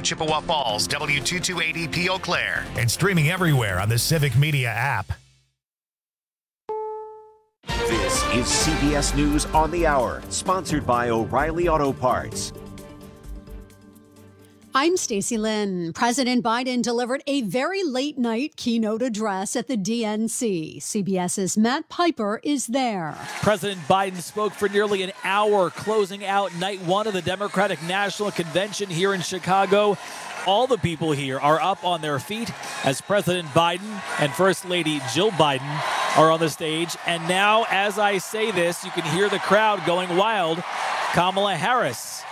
Chippewa Falls, W228EP Eau Claire, and streaming everywhere on the Civic Media app. This is CBS News on the Hour, sponsored by O'Reilly Auto Parts. I'm Stacey Lynn. President Biden delivered a very late night keynote address at the DNC. CBS's Matt Piper is there. President Biden spoke for nearly an hour, closing out night one of the Democratic National Convention here in Chicago. All the people here are up on their feet as President Biden and First Lady Jill Biden are on the stage. And now, as I say this, you can hear the crowd going wild. Kamala Harris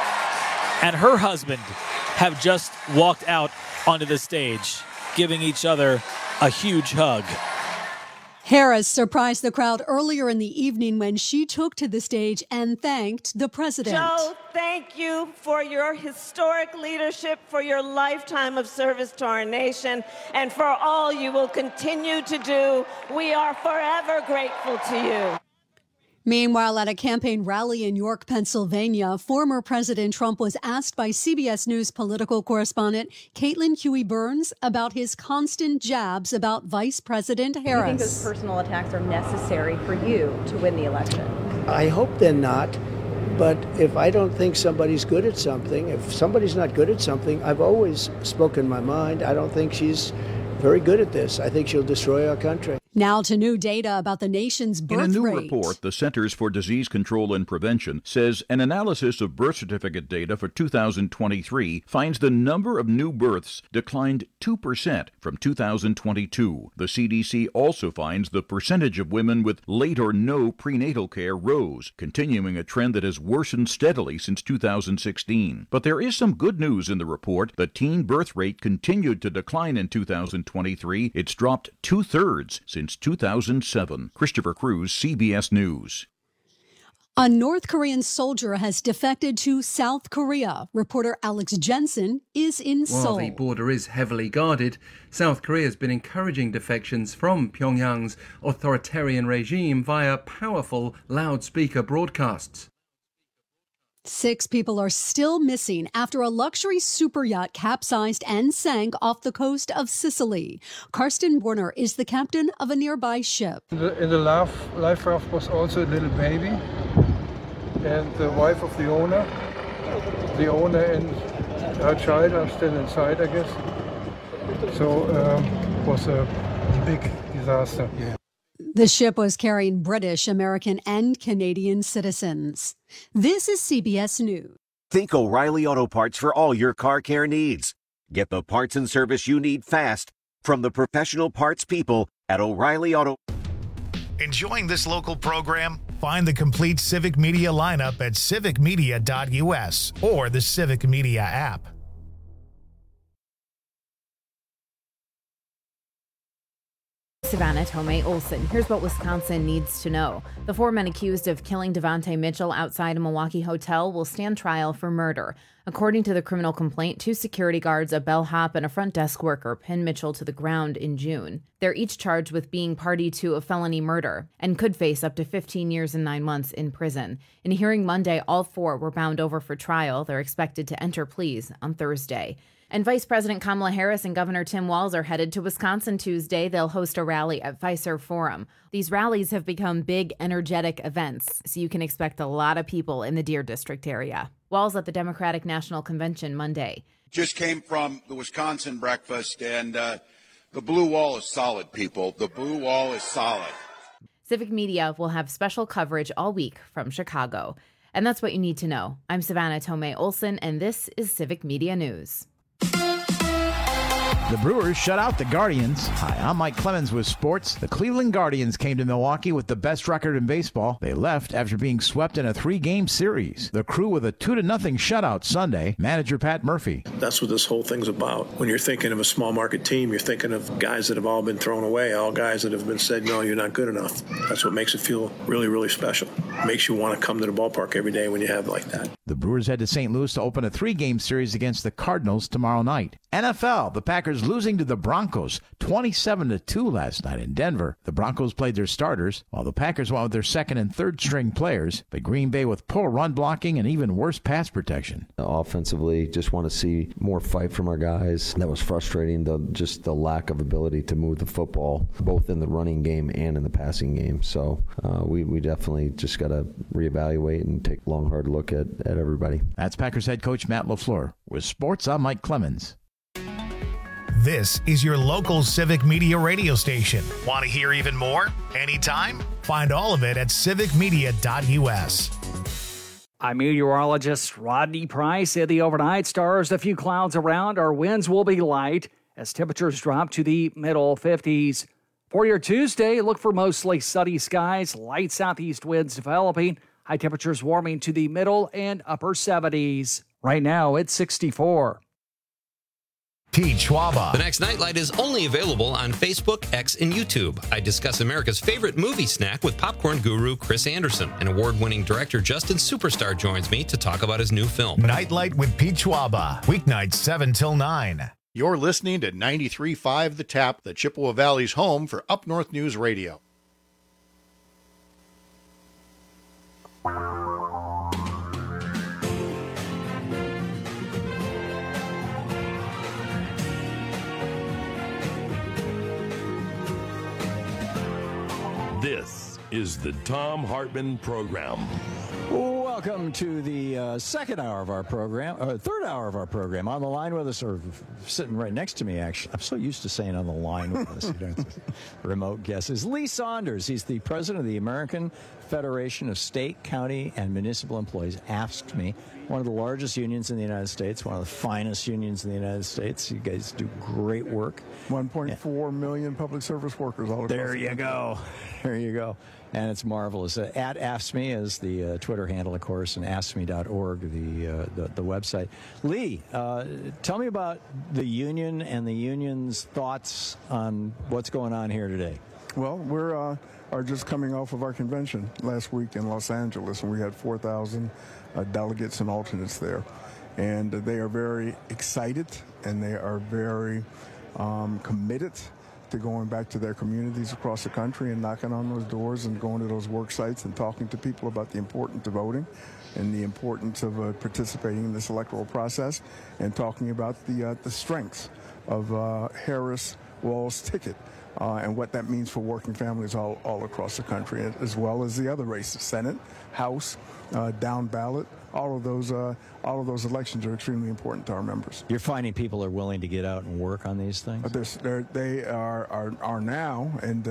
and her husband have just walked out onto the stage, giving each other a huge hug. Harris surprised the crowd earlier in the evening when she took to the stage and thanked the president. Joe, thank you for your historic leadership, for your lifetime of service to our nation, and for all you will continue to do. We are forever grateful to you. Meanwhile, at a campaign rally in York, Pennsylvania, former President Trump was asked by CBS News political correspondent Caitlin Huey Burns about his constant jabs about Vice President Harris. Do you think those personal attacks are necessary for you to win the election? I hope they're not. But if I don't think somebody's good at something, if somebody's not good at something, I've always spoken my mind. I don't think she's very good at this. I think she'll destroy our country. Now to new data about the nation's birth rate. In a new report, the Centers for Disease Control and Prevention says an analysis of birth certificate data for 2023 finds the number of new births declined 2% from 2022. The CDC also finds the percentage of women with late or no prenatal care rose, continuing a trend that has worsened steadily since 2016. But there is some good news in the report. The teen birth rate continued to decline in 2023. It's dropped 2/3 since 2007. Christopher Cruz, CBS News. A North Korean soldier has defected to South Korea. Reporter Alex Jensen is in Seoul. While the border is heavily guarded, South Korea has been encouraging defections from Pyongyang's authoritarian regime via powerful loudspeaker broadcasts. 6 people are still missing after a luxury super yacht capsized and sank off the coast of Sicily. Karsten Warner is the captain of a nearby ship. In the life raft was also a little baby and the wife of the owner. The owner and her child are still inside, I guess. So it was a big disaster. Yeah. The ship was carrying British, American, and Canadian citizens. This is CBS News. Think O'Reilly Auto Parts for all your car care needs. Get the parts and service you need fast from the professional parts people at O'Reilly Auto. Enjoying this local program? Find the complete Civic Media lineup at civicmedia.us or the Civic Media app. Savannah Tomei Olson. Here's what Wisconsin needs to know. The 4 men accused of killing Devontae Mitchell outside a Milwaukee hotel will stand trial for murder. According to the criminal complaint, 2 security guards, a bellhop, and a front desk worker pinned Mitchell to the ground in June. They're each charged with being party to a felony murder and could face up to 15 years and 9 months in prison. In a hearing Monday, all 4 were bound over for trial. They're expected to enter pleas on Thursday. And Vice President Kamala Harris and Governor Tim Walz are headed to Wisconsin Tuesday. They'll host a rally at Fiserv Forum. These rallies have become big, energetic events, so you can expect a lot of people in the Deer District area. Walz at the Democratic National Convention Monday. Just came from the Wisconsin breakfast, and the blue wall is solid, people. The blue wall is solid. Civic Media will have special coverage all week from Chicago. And that's what you need to know. I'm Savannah Tomei Olson, and this is Civic Media News. The Brewers shut out the Guardians. Hi, I'm Mike Clemens with sports. The Cleveland Guardians came to Milwaukee with the best record in baseball. They left after being swept in a 3-game series. The Crew with a 2-0 shutout Sunday. Manager Pat Murphy. That's what this whole thing's about. When you're thinking of a small market team, you're thinking of guys that have all been thrown away, all guys that have been said, no, you're not good enough. That's what makes it feel really, really special. Makes you want to come to the ballpark every day when you have like that. The Brewers head to St. Louis to open a 3-game series against the Cardinals tomorrow night. NFL, the Packers losing to the Broncos 27-2 last night in Denver. The Broncos played their starters, while the Packers went with their second and third string players, but Green Bay with poor run blocking and even worse pass protection. Offensively, just want to see more fight from our guys. That was frustrating, just the lack of ability to move the football, both in the running game and in the passing game. So we definitely just got to reevaluate and take a long, hard look at everybody. That's Packers head coach Matt LaFleur. With sports, I'm Mike Clemens. This is your local Civic Media radio station. Want to hear even more? Anytime? Find all of it at civicmedia.us. I'm meteorologist Rodney Price. In the overnight, stars, a few clouds around. Our winds will be light as temperatures drop to the middle 50s. For your Tuesday, look for mostly sunny skies, light southeast winds developing, high temperatures warming to the middle and upper 70s. Right now, it's 64. Pete Schwaba. The next Nightlight is only available on Facebook, X, and YouTube. I discuss America's favorite movie snack with popcorn guru Chris Anderson. And award-winning director Justin Superstar joins me to talk about his new film. Nightlight with Pete Schwaba. Weeknights 7 till 9. You're listening to 93.5 The Tap, the Chippewa Valley's home for Up North News Radio. This is the Thom Hartmann Program. Welcome to the second hour of our program, or third hour of our program. On the line with us, or sitting right next to me, actually. I'm so used to saying on the line with us. You know, remote guest is Lee Saunders. He's the president of the American Federation of State, County, and Municipal Employees. Asked me, one of the largest unions in the United States, one of the finest unions in the United States. You guys do great work. 1.4 million public service workers all across the country. There you go. There you go. And it's marvelous. At AskMe is the Twitter handle, of course, and AskMe.org, the website. Lee, tell me about the union and the union's thoughts on what's going on here today. Well, we're are just coming off of our convention last week in Los Angeles, and we had 4,000 delegates and alternates there. And they are very excited, and they are very committed to going back to their communities across the country and knocking on those doors and going to those work sites and talking to people about the importance of voting and the importance of participating in this electoral process, and talking about the strengths of Harris-Walz ticket and what that means for working families all across the country, as well as the other races, Senate, House, down ballot. All of those elections are extremely important to our members. You're finding people are willing to get out and work on these things? They are now, and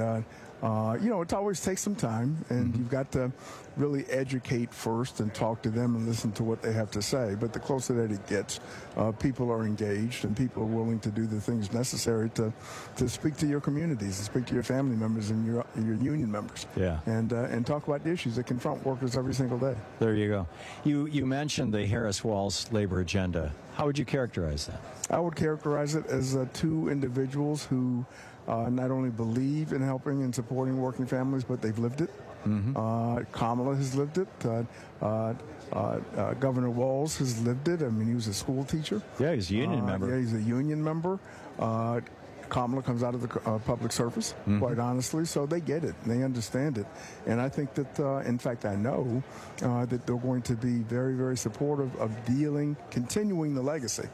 it always takes some time, and you've got to really educate first and talk to them and listen to what they have to say. But the closer that it gets, people are engaged, and people are willing to do the things necessary to speak to your communities and speak to your family members and your union members. Yeah. And talk about the issues that confront workers every single day. There you go. You mentioned the Harris-Walz labor agenda. How would you characterize that? I would characterize it as two individuals who not only believe in helping and supporting working families, but they've lived it. Mm-hmm. Kamala has lived it. Governor Walz has lived it. I mean, he was a school teacher. Yeah, he's a union member. Yeah, he's a union member. Kamala comes out of the public service, quite honestly, so they get it. They understand it. And I think that, in fact, I know that they're going to be very, very supportive of continuing the legacy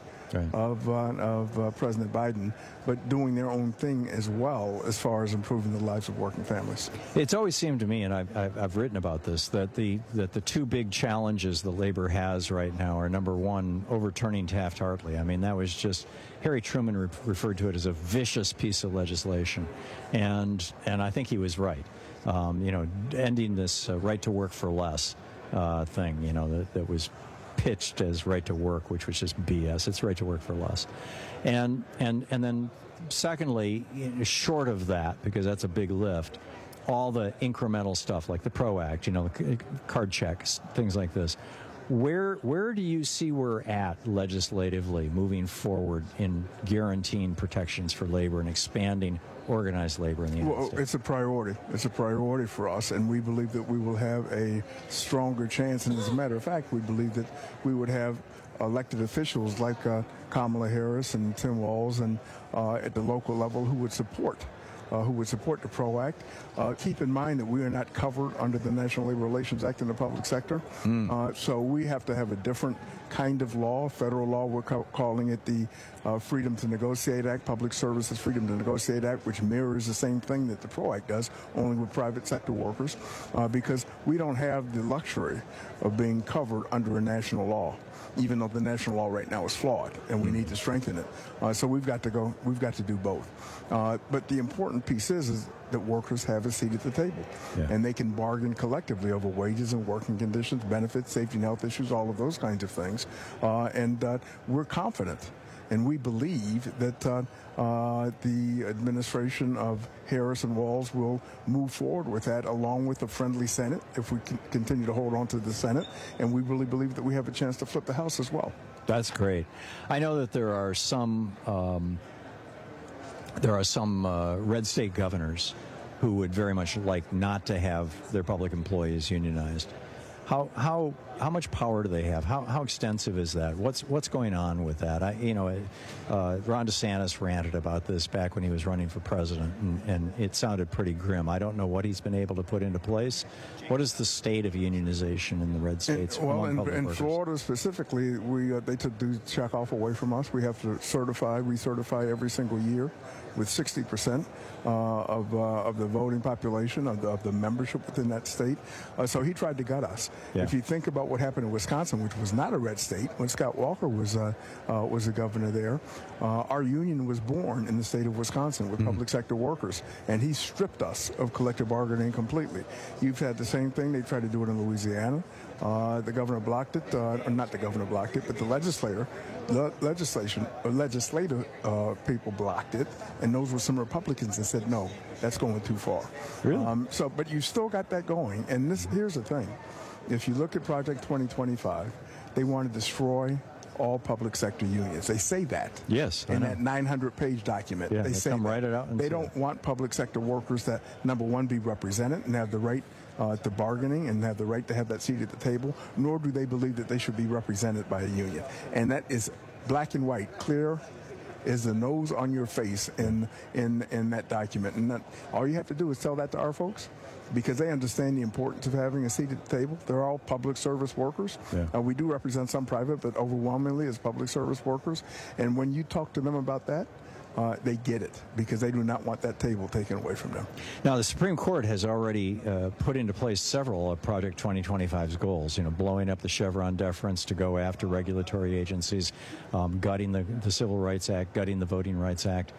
of President Biden, but doing their own thing as well as far as improving the lives of working families. It's always seemed to me, and I've written about this, that the two big challenges the labor has right now are, number one, overturning Taft-Hartley. I mean, that was just, Harry Truman referred to it as a vicious piece of legislation, and I think he was right. Ending this right to work for less thing, that was pitched as right to work, which was just BS. It's right to work for less. And then secondly, short of that, because that's a big lift, all the incremental stuff like the PRO Act, the card checks, things like this. Where do you see we're at legislatively moving forward in guaranteeing protections for labor and expanding organized labor in the United States? It's a priority. It's a priority for us, and we believe that we will have a stronger chance. And as a matter of fact, we believe that we would have elected officials like Kamala Harris and Tim Walz and at the local level who would support the PRO Act. Keep in mind that we are not covered under the National Labor Relations Act in the public sector. So we have to have a different kind of law, federal law. We're calling it the Freedom to Negotiate Act, Public Services Freedom to Negotiate Act, which mirrors the same thing that the PRO Act does, only with private sector workers, because we don't have the luxury of being covered under a national law, even though the national law right now is flawed and we need to strengthen it. So we've got to do both. But the important piece is that workers have a seat at the table, and they can bargain collectively over wages and working conditions, benefits, safety and health issues, all of those kinds of things. And we're confident, and we believe that the administration of Harris and Walz will move forward with that, along with a friendly Senate, if we continue to hold on to the Senate. And we really believe that we have a chance to flip the House as well. That's great. I know that there are some red state governors who would very much like not to have their public employees unionized. How much power do they have? How extensive is that? What's going on with that? Ron DeSantis ranted about this back when he was running for president, and it sounded pretty grim. I don't know what he's been able to put into place. What is the state of unionization in the red states? Well, in Florida specifically, they took the checkoff away from us. We have to recertify every single year with 60% of the voting population, of the membership within that state. So he tried to gut us. Yeah. If you think about what happened in Wisconsin, which was not a red state, when Scott Walker was a governor there, our union was born in the state of Wisconsin with public sector workers, and he stripped us of collective bargaining completely. You've had the same thing. They tried to do it in Louisiana. The governor blocked it. Not the governor blocked it, but the legislative people blocked it, and those were some Republicans that said, no, that's going too far. Really? But you still got that going. And here's the thing. If you look at Project 2025, they want to destroy all public sector unions. They say that. Yes. In that 900-page document. Yeah, they say come right out and they don't want public sector workers that, number one, be represented and have the right to bargaining and have the right to have that seat at the table, nor do they believe that they should be represented by a union. And that is black and white, clear as the nose on your face in that document. And all you have to do is tell that to our folks, because they understand the importance of having a seat at the table. They're all public service workers. Yeah. We do represent some private, but overwhelmingly as public service workers. And when you talk to them about that, they get it, because they do not want that table taken away from them. Now, the Supreme Court has already put into place several of Project 2025's goals, blowing up the Chevron deference to go after regulatory agencies, gutting the Civil Rights Act, gutting the Voting Rights Act.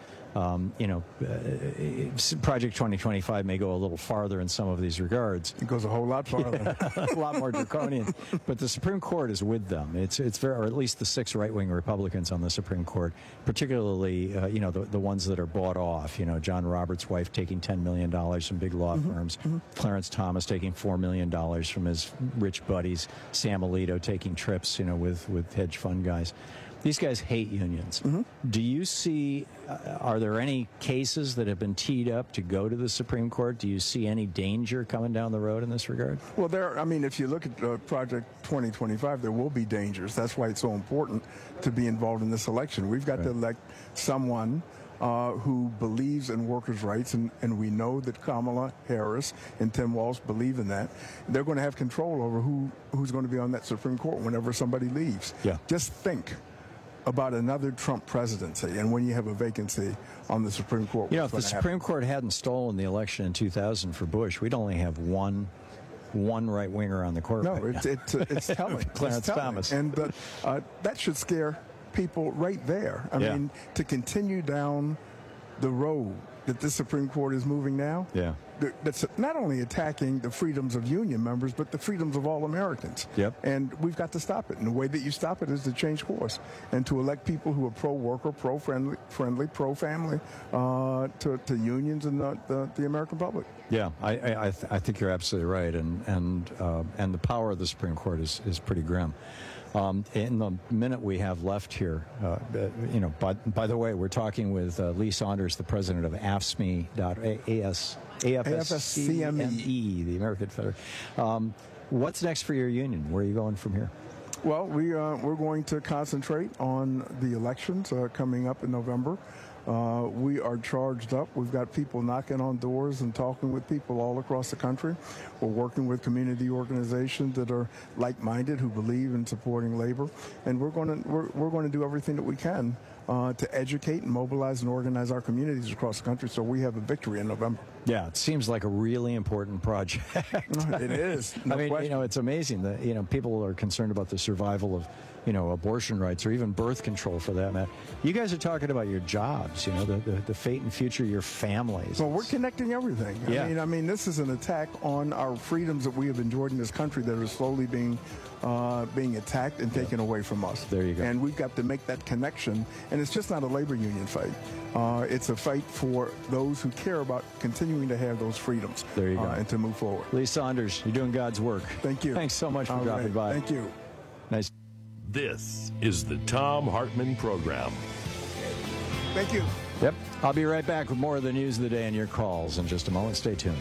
Project 2025 may go a little farther in some of these regards. It goes a whole lot farther. A lot more draconian. But the Supreme Court is with them. It's very, or at least the 6 right-wing Republicans on the Supreme Court, particularly, the ones that are bought off. John Roberts' wife taking $10 million from big law firms. Clarence Thomas taking $4 million from his rich buddies. Sam Alito taking trips, with hedge fund guys. These guys hate unions. Do you see, are there any cases that have been teed up to go to the Supreme Court? Do you see any danger coming down the road in this regard? Well, if you look at Project 2025, there will be dangers. That's why it's so important to be involved in this election. We've got to elect someone who believes in workers' rights, and we know that Kamala Harris and Tim Walz believe in that. They're going to have control over who's going to be on that Supreme Court whenever somebody leaves. Yeah. Just think about another Trump presidency, and when you have a vacancy on the Supreme Court. If the Supreme Court hadn't stolen the election in 2000 for Bush, we'd only have one right-winger on the court. No, right it's telling. Clarence Thomas. And that should scare people right there. I mean, to continue down the road that this Supreme Court is moving now, that's not only attacking the freedoms of union members, but the freedoms of all Americans. Yep. And we've got to stop it. And the way that you stop it is to change course and to elect people who are pro-worker, pro-friendly, pro-family to unions and the American public. Yeah, I think you're absolutely right. And the power of the Supreme Court is pretty grim. In the minute we have left here, by the way, we're talking with Lee Saunders, the president of AFSCME, the American Federation. What's next for your union? Where are you going from here? Well, we're going to concentrate on the elections coming up in November. We are charged up. We've got people knocking on doors and talking with people all across the country. We're working with community organizations that are like-minded, who believe in supporting labor, and we're going to do everything that we can to educate and mobilize and organize our communities across the country so we have a victory in November. Yeah, it seems like a really important project. It is. No question. It's amazing that, people are concerned about the survival of, abortion rights or even birth control for that matter. You guys are talking about your jobs, the fate and future of your families. Well, we're connecting everything. Yeah. I mean, this is an attack on our freedoms that we have enjoyed in this country that are slowly being attacked and taken away from us. There you go. And we've got to make that connection. And it's just not a labor union fight. It's a fight for those who care about continuing to have those freedoms. There you go. And to move forward. Lee Saunders, you're doing God's work. Thank you. Thanks so much for dropping by. Thank you. Nice. This is the Thom Hartmann Program. Thank you. Yep. I'll be right back with more of the news of the day and your calls in just a moment. Stay tuned.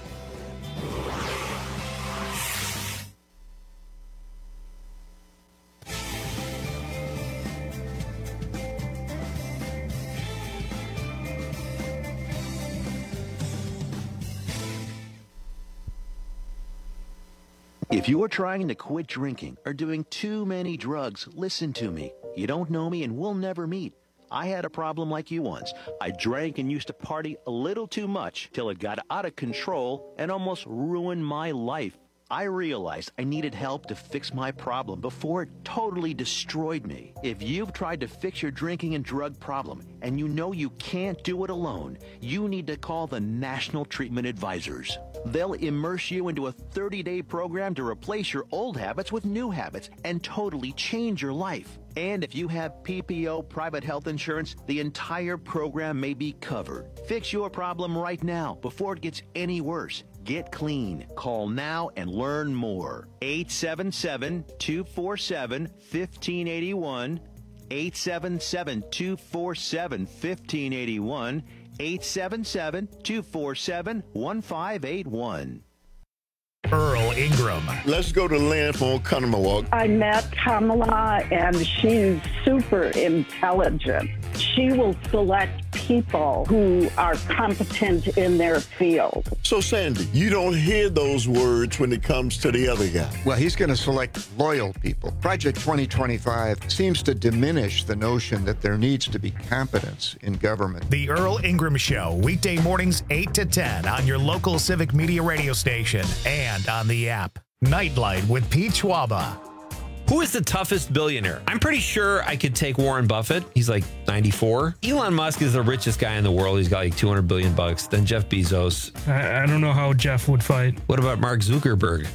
If you are trying to quit drinking or doing too many drugs, listen to me. You don't know me and we'll never meet. I had a problem like you once. I drank and used to party a little too much till it got out of control and almost ruined my life. I realized I needed help to fix my problem before it totally destroyed me. If you've tried to fix your drinking and drug problem and you know you can't do it alone, you need to call the National Treatment Advisors. They'll immerse you into a 30-day program to replace your old habits with new habits and totally change your life. And if you have PPO private health insurance, the entire program may be covered. Fix your problem right now before it gets any worse. Get clean. Call now and learn more. 877-247-1581. 877-247-1581. 877-247-1581. Earl Ingram. Let's go to Lynn from Oconomowoc. I met Kamala, and she's super intelligent. She will select people who are competent in their field. So, Sandy, you don't hear those words when it comes to the other guy. Well, he's going to select loyal people. Project 2025 seems to diminish the notion that there needs to be competence in government. The Earl Ingram Show, weekday mornings 8 to 10 on your local Civic Media radio station and on the app. Nightlight with Pete Schwaba. Who is the toughest billionaire? I'm pretty sure I could take Warren Buffett. He's like 94. Elon Musk is the richest guy in the world. He's got like $200 billion. Then Jeff Bezos. I don't know how Jeff would fight. What about Mark Zuckerberg?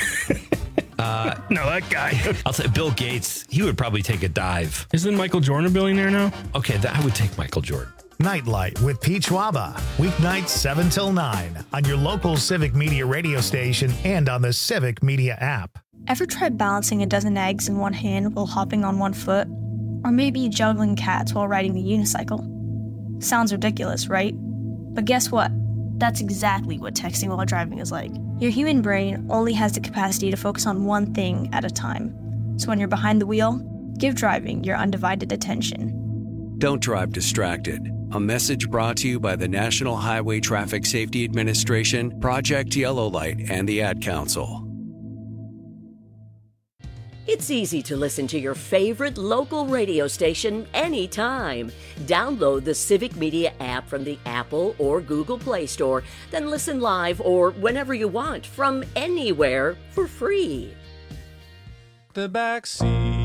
No, that guy. I'll say Bill Gates. He would probably take a dive. Isn't Michael Jordan a billionaire now? Okay, I would take Michael Jordan. Nightlight with Pete Schwaba. Weeknights 7 till 9 on your local Civic Media radio station and on the Civic Media app. Ever tried balancing a dozen eggs in one hand while hopping on one foot? Or maybe juggling cats while riding the unicycle? Sounds ridiculous, right? But guess what? That's exactly what texting while driving is like. Your human brain only has the capacity to focus on one thing at a time. So when you're behind the wheel, give driving your undivided attention. Don't drive distracted. A message brought to you by the National Highway Traffic Safety Administration, Project Yellow Light, and the Ad Council. It's easy to listen to your favorite local radio station anytime. Download the Civic Media app from the Apple or Google Play Store, then listen live or whenever you want from anywhere for free. The back seat.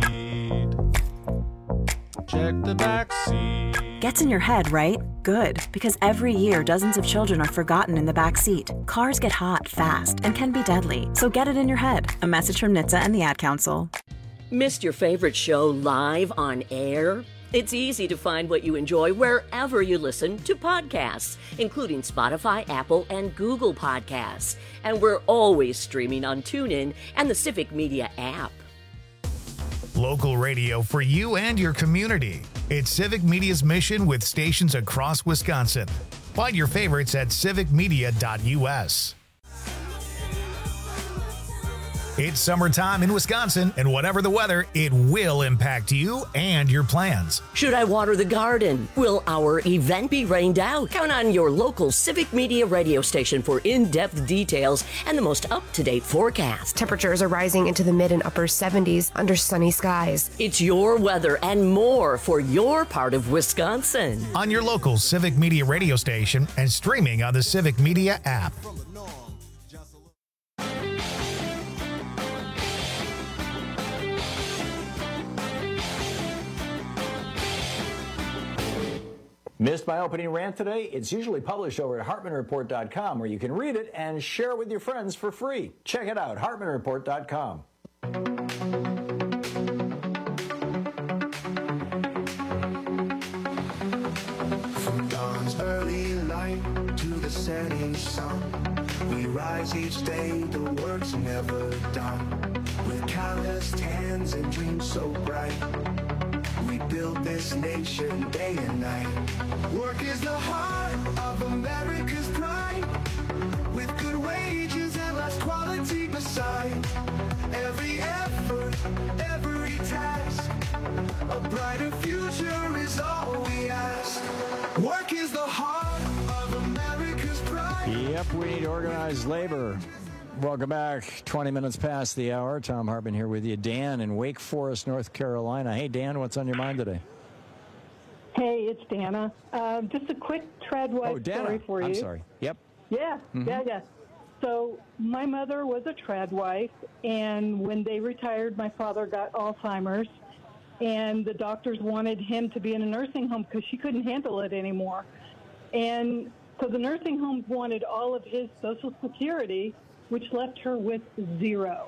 Check the back seat. Gets in your head, right? Good, because every year dozens of children are forgotten in the back seat. Cars get hot fast and can be deadly, so get it in your head. A message from NHTSA and the Ad Council. Missed your favorite show live on air? It's easy to find what you enjoy wherever you listen to podcasts, including Spotify, Apple, and Google Podcasts. And we're always streaming on TuneIn and the Civic Media app. Local radio for you and your community. It's Civic Media's mission with stations across Wisconsin. Find your favorites at civicmedia.us. It's summertime in Wisconsin, and whatever the weather, it will impact you and your plans. Should I water the garden? Will our event be rained out? Count on your local Civic Media radio station for in-depth details and the most up-to-date forecast. Temperatures are rising into the mid and upper 70s under sunny skies. It's your weather and more for your part of Wisconsin. On your local Civic Media radio station and streaming on the Civic Media app. Missed my opening rant today? It's usually published over at HartmanReport.com, where you can read it and share it with your friends for free. Check it out, HartmanReport.com. From dawn's early light to the setting sun, we rise each day, the work's never done. With calloused hands and dreams so bright, we build this nation day and night. Work is the heart of America's pride, with good wages and less quality beside. Every effort, every task, a brighter future is all we ask. Work is the heart of America's pride. Yep, we need organized labor. Welcome back. 20 minutes past the hour. Tom Hartman here with you. Dan in Wake Forest, North Carolina. Hey, Dan, what's on your mind today? Hey, it's Dana. Just a quick Treadwife story for you. I'm sorry. Yep. Yeah, yeah. So my mother was a Treadwife, and when they retired, my father got Alzheimer's, and the doctors wanted him to be in a nursing home because she couldn't handle it anymore. And so the nursing homes wanted all of his Social Security, which left her with zero.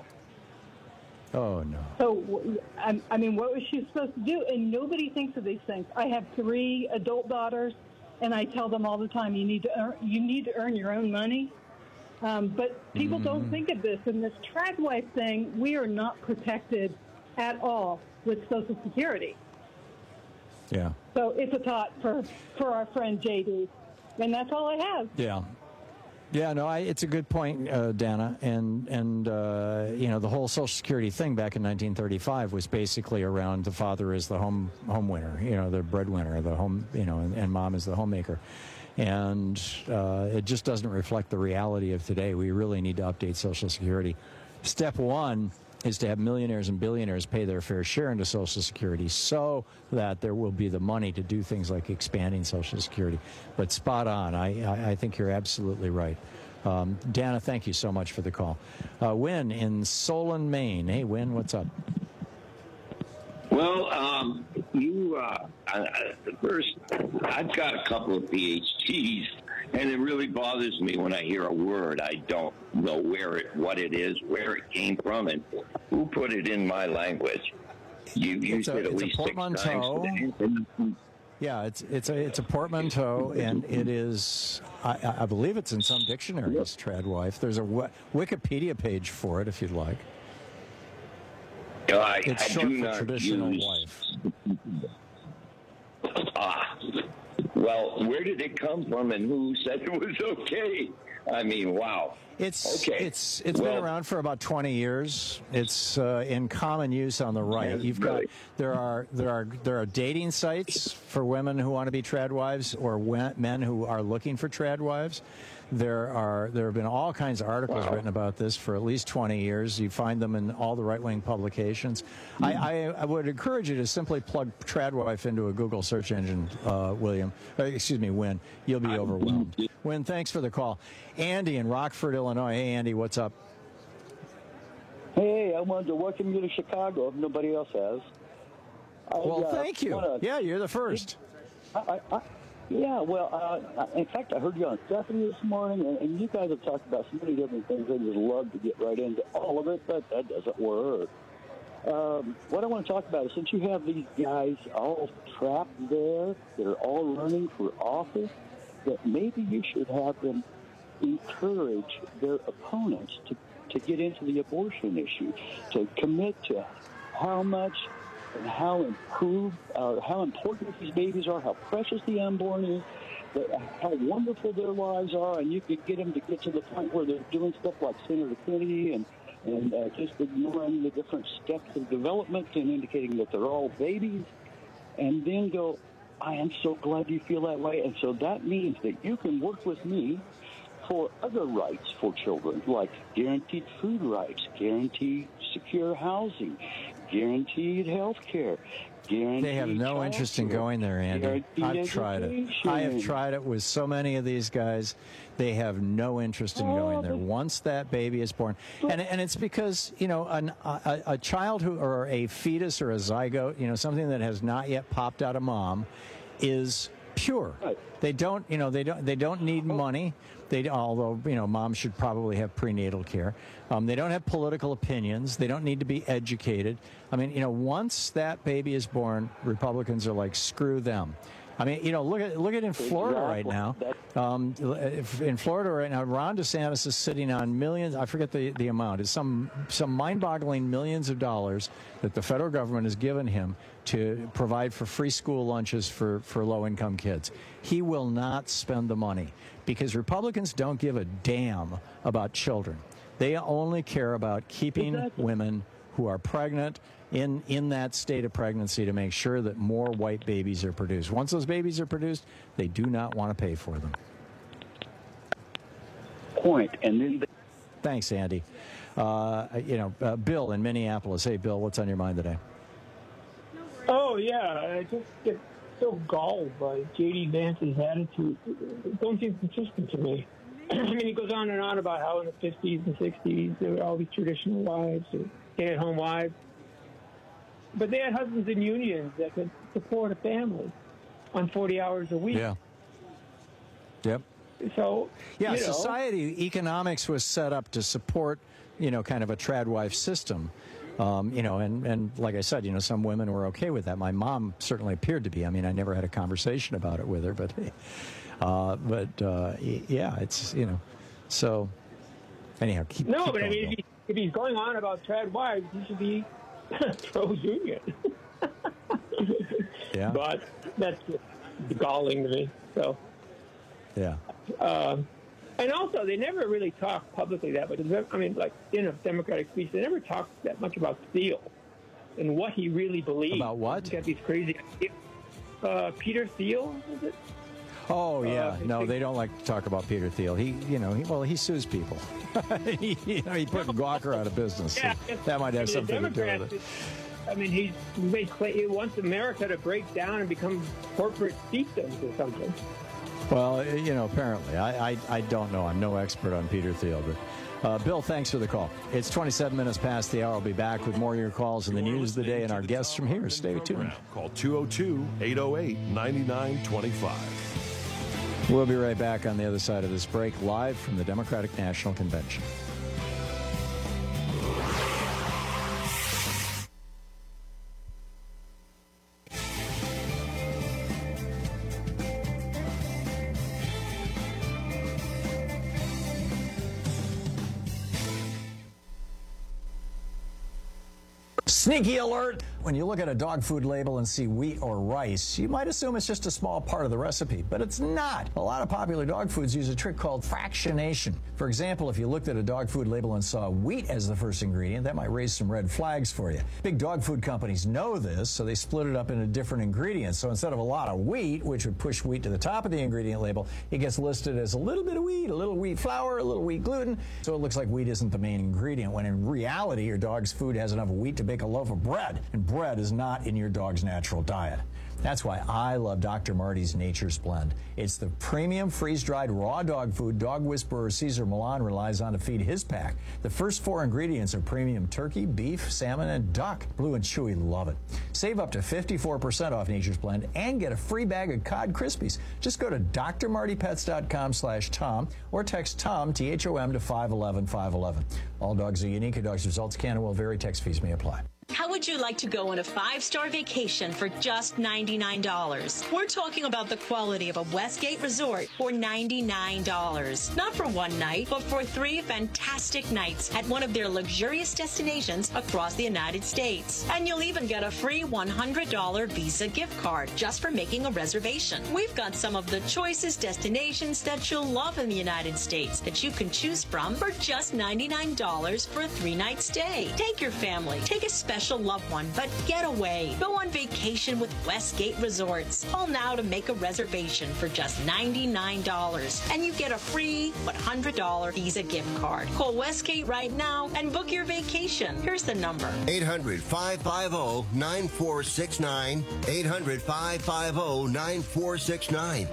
Oh, no. So, I mean, what was she supposed to do? And nobody thinks of these things. I have 3 adult daughters, and I tell them all the time, you need to earn your own money. But people don't think of this. And this Treadwife thing, we are not protected at all with Social Security. Yeah. So it's a thought for our friend JD. And that's all I have. Yeah. Yeah, no, it's a good point, Dana, and you know, the whole Social Security thing back in 1935 was basically around the father is the home winner, you know, the breadwinner, the home, you know, and mom is the homemaker, and it just doesn't reflect the reality of today. We really need to update Social Security. Step 1 is to have millionaires and billionaires pay their fair share into Social Security so that there will be the money to do things like expanding Social Security. But spot on. I think you're absolutely right. Dana, thank you so much for the call. Win in Solon, Maine. Hey, Win, what's up? Well, first, I've got a couple of PhDs, and it really bothers me when I hear a word. I don't know what it is, where it came from, and who put it in my language. You used it at least 6 times today. Yeah, it's a portmanteau, and it is, I believe it's in some dictionaries, Treadwife. There's a Wikipedia page for it, if you'd like. It's short for traditional wife. Well, where did it come from, and who said it was okay? I mean, wow. It's okay. It's been around for about 20 years. It's in common use on the right. You've got there are dating sites for women who want to be Treadwives or men who are looking for Treadwives. There have been all kinds of articles written about this for at least 20 years. You find them in all the right-wing publications. I would encourage you to simply plug Treadwife into a Google search engine, Win. You'll be overwhelmed. Win, thanks for the call. Andy in Rockford, Illinois. Hey, Andy, what's up? Hey, I wanted to welcome you to Chicago if nobody else has. Thank you. Yeah, you're the first. In fact, I heard you on Stephanie this morning, and you guys have talked about so many different things. I just love to get right into all of it, but that doesn't work. What I want to talk about is, since you have these guys all trapped there that are all running for office, that maybe you should have them encourage their opponents to get into the abortion issue, to commit to how much and how important these babies are, how precious the unborn is, how wonderful their lives are, and you could get them to get to the point where they're doing stuff like Senator Kennedy and and just ignoring the different steps of development and indicating that they're all babies, and then go, I am so glad you feel that way. And so that means that you can work with me for other rights for children, like guaranteed food rights, guaranteed secure housing, guaranteed health care. They have no interest in going there, Andy. I've tried it. I have tried it with so many of these guys. They have no interest in going there once that baby is born. And it's because, you know, a child who, or a fetus or a zygote, you know, something that has not yet popped out of mom, is pure. They don't, you know, they don't need money. Although, you know, moms should probably have prenatal care. They don't have political opinions. They don't need to be educated. I mean, you know, once that baby is born, Republicans are like, screw them. I mean, you know, look at in Florida right now. In Florida right now, Ron DeSantis is sitting on millions. I forget the amount. It's some mind-boggling millions of dollars that the federal government has given him to provide for free school lunches for low-income kids. He will not spend the money because Republicans don't give a damn about children. They only care about keeping women who are pregnant in that state of pregnancy to make sure that more white babies are produced. Once those babies are produced, they do not want to pay for them. And then thanks, Andy. Bill in Minneapolis. Hey, Bill, what's on your mind today? Oh, yeah. I just get so galled by J.D. Vance's attitude. It don't seem consistent to me. I mean, he goes on and on about how in the 50s and 60s there were all these traditional wives, stay-at-home wives. But they had husbands in unions that could support a family on 40 hours a week. Yeah. Yep. So, yeah, society, economics was set up to support, you know, kind of a trad wife system. You know, and like I said, you know, some women were okay with that. My mom certainly appeared to be. I mean, I never had a conversation about it with her, but yeah, it's, you know, so anyhow. Keep I going, mean, if he's going on about trad wives, he should be pro-union. Yeah. But that's galling to me. So. Yeah. And also, they never really talk publicly that much. I mean, like in a Democratic speech, they never talk that much about Thiel and what he really believes. About what? He's got these crazy. Peter Thiel, is it? Oh yeah, no, they don't like to talk about Peter Thiel. He sues people. he put Gawker out of business. Yeah, so that might have something to do with it. I mean, he wants America to break down and become corporate fiefdoms or something. Well, you know, apparently. I don't know. I'm no expert on Peter Thiel. But Bill, thanks for the call. It's 27 minutes past the hour. I'll be back with more of your calls and the news of the day and our guests from here. Stay tuned. Call 202-808-9925. We'll be right back on the other side of this break, live from the Democratic National Convention. Sneaky alert! When you look at a dog food label and see wheat or rice, you might assume it's just a small part of the recipe, but it's not. A lot of popular dog foods use a trick called fractionation. For example, if you looked at a dog food label and saw wheat as the first ingredient, that might raise some red flags for you. Big dog food companies know this, so they split it up into different ingredients. So instead of a lot of wheat, which would push wheat to the top of the ingredient label, it gets listed as a little bit of wheat, a little wheat flour, a little wheat gluten. So it looks like wheat isn't the main ingredient, when in reality, your dog's food has enough wheat to bake a loaf of bread, and bread is not in your dog's natural diet. That's why I love Dr. Marty's Nature's Blend. It's the premium freeze-dried raw dog food Dog Whisperer Cesar Millan relies on to feed his pack. The first 4 ingredients are premium turkey, beef, salmon, and duck. Blue and Chewy love it. Save up to 54% off Nature's Blend and get a free bag of Cod Krispies. Just go to drmartypets.com/Tom or text Tom, T-H-O-M, to 511-511. All dogs are unique. A dog's results can and will vary. Text fees may apply. How would you like to go on a 5-star vacation for just $99? We're talking about the quality of a Westgate resort for $99. Not for one night, but for 3 fantastic nights at one of their luxurious destinations across the United States. And you'll even get a free $100 Visa gift card just for making a reservation. We've got some of the choicest destinations that you'll love in the United States that you can choose from for just $99 for a 3-night stay. Take your family, take a special loved one, but get away. Go on vacation with Westgate Resorts. Call now to make a reservation for just $99, and you get a free $100 Visa gift card. Call Westgate right now and book your vacation. Here's the number: 800-550-9469. 800-550-9469.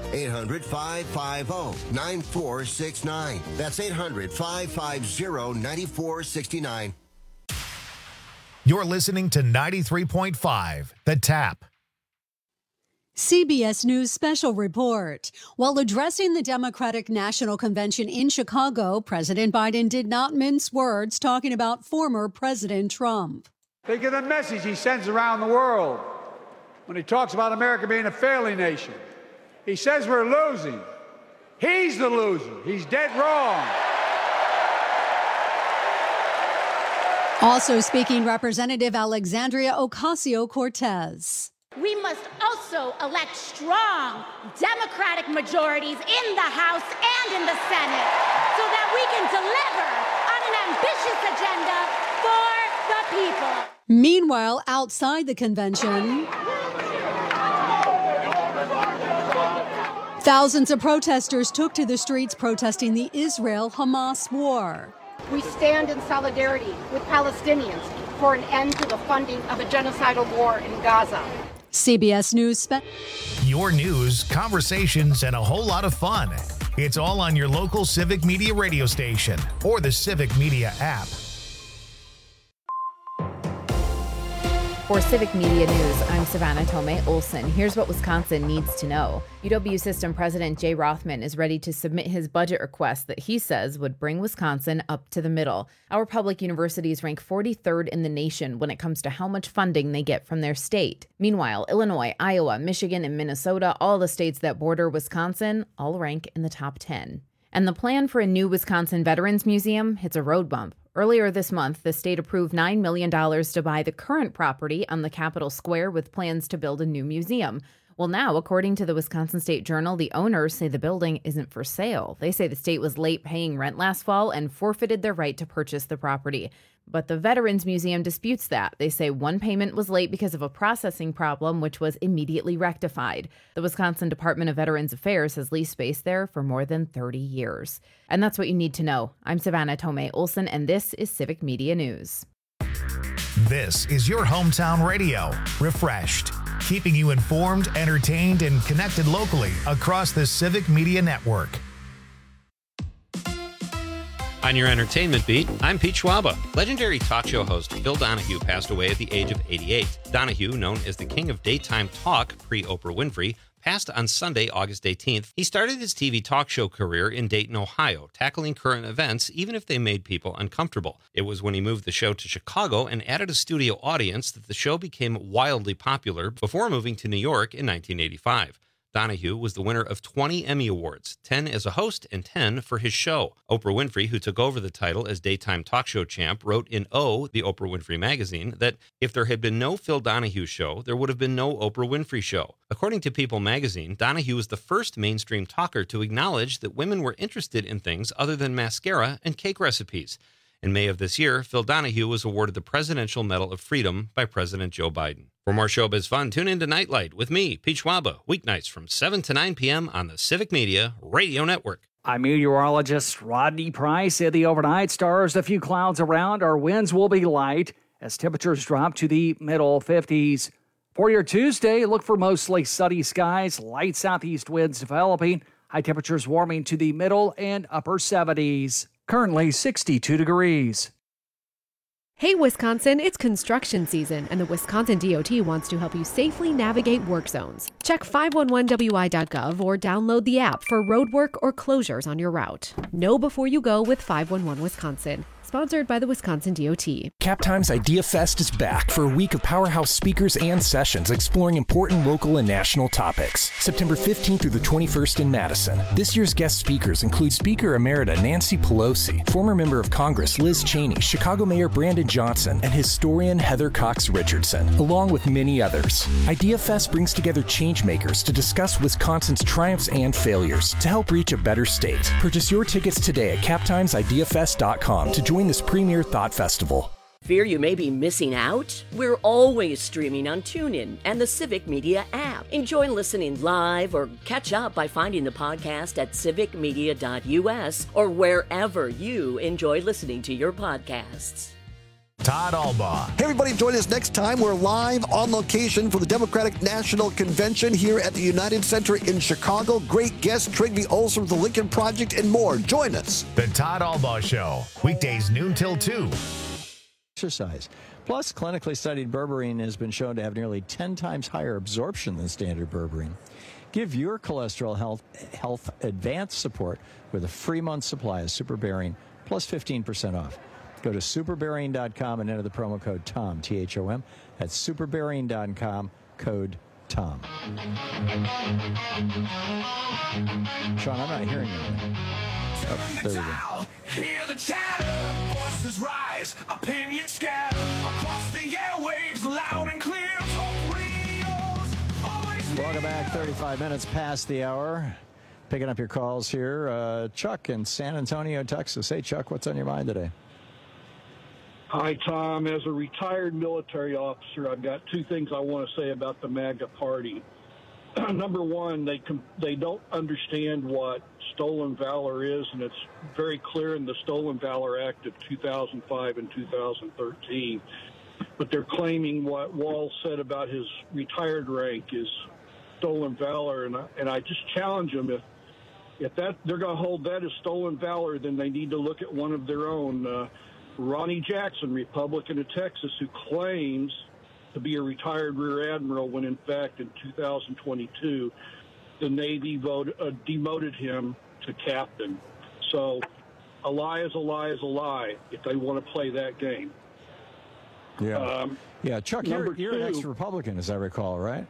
800-550-9469. That's 800-550-9469. You're listening to 93.5, The Tap. CBS News Special Report. While addressing the Democratic National Convention in Chicago, President Biden did not mince words talking about former President Trump. Think of the message he sends around the world when he talks about America being a failing nation. He says we're losing. He's the loser. He's dead wrong. Also speaking, Representative Alexandria Ocasio-Cortez. We must also elect strong Democratic majorities in the House and in the Senate so that we can deliver on an ambitious agenda for the people. Meanwhile, outside the convention, thousands of protesters took to the streets protesting the Israel-Hamas war. We stand in solidarity with Palestinians for an end to the funding of a genocidal war in Gaza. CBS News. Your news, conversations, and a whole lot of fun. It's all on your local Civic Media radio station or the Civic Media app. For Civic Media News, I'm Savannah Tomei Olson. Here's what Wisconsin needs to know. UW System President Jay Rothman is ready to submit his budget request that he says would bring Wisconsin up to the middle. Our public universities rank 43rd in the nation when it comes to how much funding they get from their state. Meanwhile, Illinois, Iowa, Michigan, and Minnesota, all the states that border Wisconsin, all rank in the top 10. And the plan for a new Wisconsin Veterans Museum hits a road bump. Earlier this month, the state approved $9 million to buy the current property on the Capitol Square with plans to build a new museum. Well, now, according to the Wisconsin State Journal, the owners say the building isn't for sale. They say the state was late paying rent last fall and forfeited their right to purchase the property. But the Veterans Museum disputes that. They say one payment was late because of a processing problem, which was immediately rectified. The Wisconsin Department of Veterans Affairs has leased space there for more than 30 years. And that's what you need to know. I'm Savannah Tomei Olson, and this is Civic Media News. This is your hometown radio, refreshed, keeping you informed, entertained, and connected locally across the Civic Media Network. On your entertainment beat, I'm Pete Schwaba. Legendary talk show host Phil Donahue passed away at the age of 88. Donahue, known as the king of daytime talk pre-Oprah Winfrey, passed on Sunday, August 18th. He started his TV talk show career in Dayton, Ohio, tackling current events even if they made people uncomfortable. It was when he moved the show to Chicago and added a studio audience that the show became wildly popular before moving to New York in 1985. Donahue was the winner of 20 Emmy Awards, 10 as a host and 10 for his show. Oprah Winfrey, who took over the title as daytime talk show champ, wrote in O, the Oprah Winfrey magazine, that if there had been no Phil Donahue show, there would have been no Oprah Winfrey show. According to People magazine, Donahue was the first mainstream talker to acknowledge that women were interested in things other than mascara and cake recipes. In May of this year, Phil Donahue was awarded the Presidential Medal of Freedom by President Joe Biden. For more showbiz fun, tune in to Nightlight with me, Pete Schwaba, weeknights from 7 to 9 p.m. on the Civic Media Radio Network. I'm meteorologist Rodney Price. In the overnight, stars, a few clouds around. Our winds will be light as temperatures drop to the middle 50s. For your Tuesday, look for mostly sunny skies, light southeast winds developing, high temperatures warming to the middle and upper 70s. Currently 62 degrees. Hey Wisconsin, it's construction season, and the Wisconsin DOT wants to help you safely navigate work zones. Check 511wi.gov or download the app for road work or closures on your route. Know before you go with 511 Wisconsin. Sponsored by the Wisconsin DOT. Captime's Idea Fest is back for a week of powerhouse speakers and sessions exploring important local and national topics. September 15th through the 21st in Madison. This year's guest speakers include Speaker Emerita Nancy Pelosi, former member of Congress Liz Cheney, Chicago Mayor Brandon Johnson, and historian Heather Cox Richardson, along with many others. Idea Fest brings together changemakers to discuss Wisconsin's triumphs and failures to help reach a better state. Purchase your tickets today at captimesideafest.com to join this premier thought festival. Fear you may be missing out? We're always streaming on TuneIn and the Civic Media app. Enjoy listening live or catch up by finding the podcast at civicmedia.us or wherever you enjoy listening to your podcasts. Todd Albaugh. Hey, everybody, join us next time. We're live on location for the Democratic National Convention here at the United Center in Chicago. Great guests, Trygve Olsen from the Lincoln Project, and more. Join us. The Todd Albaugh Show, weekdays noon till 2. Exercise. Plus, clinically studied berberine has been shown to have nearly 10 times higher absorption than standard berberine. Give your cholesterol health advanced support with a free month supply of SuperBerine plus 15% off. Go to superberine.com and enter the promo code TOM, T-H-O-M. That's superberine.com, code TOM. Sean, I'm not hearing you. Oh, there we go. Hear the chatter, voices rise, opinions scatter across the airwaves, loud and clear. Welcome back. 35 minutes past the hour. Picking up your calls here. Chuck in San Antonio, Texas. Hey, Chuck, what's on your mind today? Hi, Tom. As a retired military officer, I've got two things I want to say about the MAGA party. Number one, they don't understand what stolen valor is, and it's very clear in the Stolen Valor Act of 2005 and 2013. But they're claiming what Wall said about his retired rank is stolen valor, and I just challenge them, if that they're going to hold that as stolen valor, then they need to look at one of their own. Ronnie Jackson, Republican of Texas, who claims to be a retired Rear Admiral when, in fact, in 2022, the Navy demoted him to captain. So a lie is a lie is a lie if they want to play that game. Yeah, yeah. Chuck, you're an ex-Republican, as I recall, right?